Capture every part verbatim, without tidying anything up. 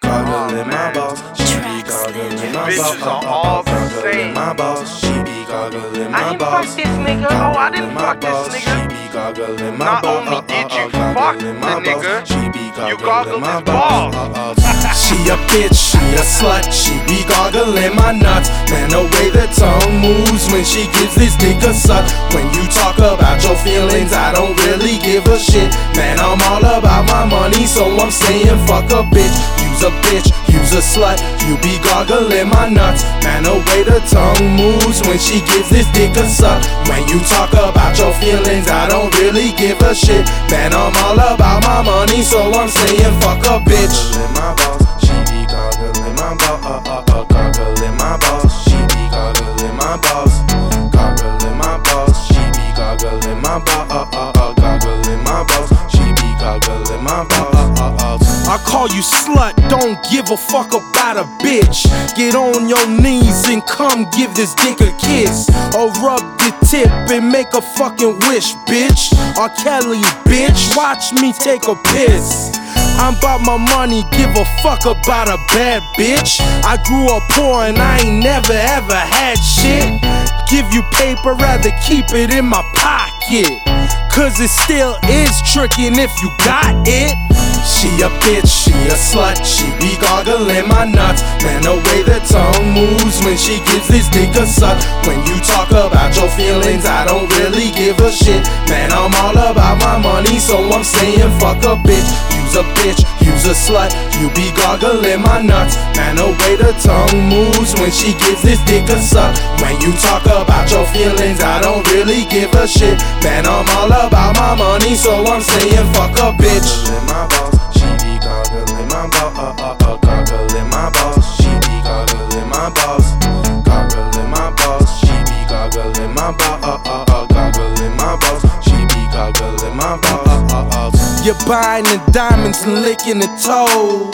goggling my balls. She be goggling my balls. Bitches are all the same. My balls. She be goggling my I didn't balls. fuck this nigga. Oh, I didn't fuck this She nigga. be goggling my Not balls. only did you fuck the nigga, She be you goggling goggled my his balls. She a bitch, she a slut, she be goggling my nuts. Man, the way the tongue moves when she gives this dick a suck. When you talk about your feelings, I don't really give a shit. Man, I'm all about my money, so I'm saying fuck a bitch. Use a bitch, use a slut, you be goggling my nuts. Man, the way the tongue moves when she gives this dick a suck. When you talk about your feelings, I don't really give a shit. Man, I'm all about my money, so I'm saying fuck a bitch. My balls, she be goggling my balls, uh, uh, uh, goggling my balls. She be goggling my balls, goggling my balls. She be goggling my balls, uh, uh, uh, goggling my balls. She be goggling my balls, uh, uh, uh. I call you slut, don't give a fuck about a bitch. Get on your knees and come give this dick a kiss, or rub the tip and make a fucking wish, bitch. R. Kelly, bitch, watch me take a piss. I'm about my money, give a fuck about a bad bitch. I grew up poor and I ain't never ever had shit. Give you paper, rather keep it in my pocket, cause it still is trickin' if you got it. She a bitch, she a slut, she be goggling my nuts. Man, the way the tongue moves when she gives this dick a suck. When you talk about your feelings, I don't really give a shit. Man, I'm all about my money, so I'm saying fuck a bitch. Use a bitch, use a slut, you be goggling my nuts. Man, the way the tongue moves when she gives this dick a suck. When you talk about your feelings, I don't really give a shit. Man, I'm all about my money, so I'm saying fuck a bitch. My balls, she be goggling my balls, uh, uh, uh, goggling my balls. She be goggling my balls, goggling my balls. She be goggling my balls, uh, uh, uh, goggling my balls. She be goggling my balls, uh, uh, uh. You're buying the diamonds and licking the toes.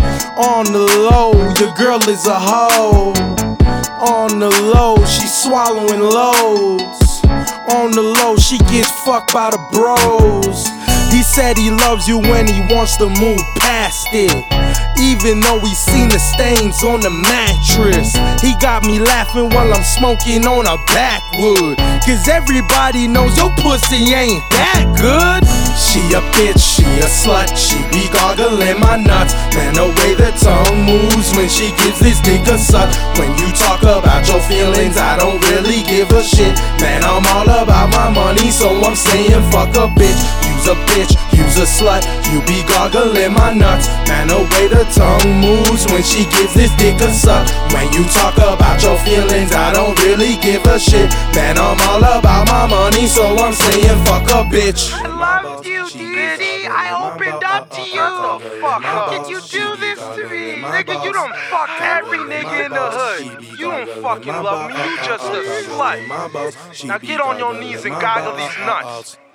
On the low, your girl is a hoe. On the low, she's swallowing loads. On the low, she gets fucked by the bros. He said he loves you when he wants to move past it, even though he seen the stains on the mattress. He got me laughing while I'm smoking on a backwood, cause everybody knows your pussy ain't that good. She a bitch, she a slut, she be goggling my nuts. Man, the way the tongue moves when she gives this dick a suck. When you talk about your feelings, I don't really give a shit. Man, I'm all about my money, so I'm saying fuck a bitch. Use a bitch, use a slut, you be goggling my nuts. Man, the way the tongue moves when she gives this dick a suck. When you talk about your feelings, I don't really give a shit. Man, I'm all about my money, so I'm saying fuck a bitch. I love you, Diddy. I opened up to you. How could you do this to me? Nigga, you don't fuck every nigga in the hood. You don't fucking love me. You just a slut. Now get on your knees and goggle these nuts.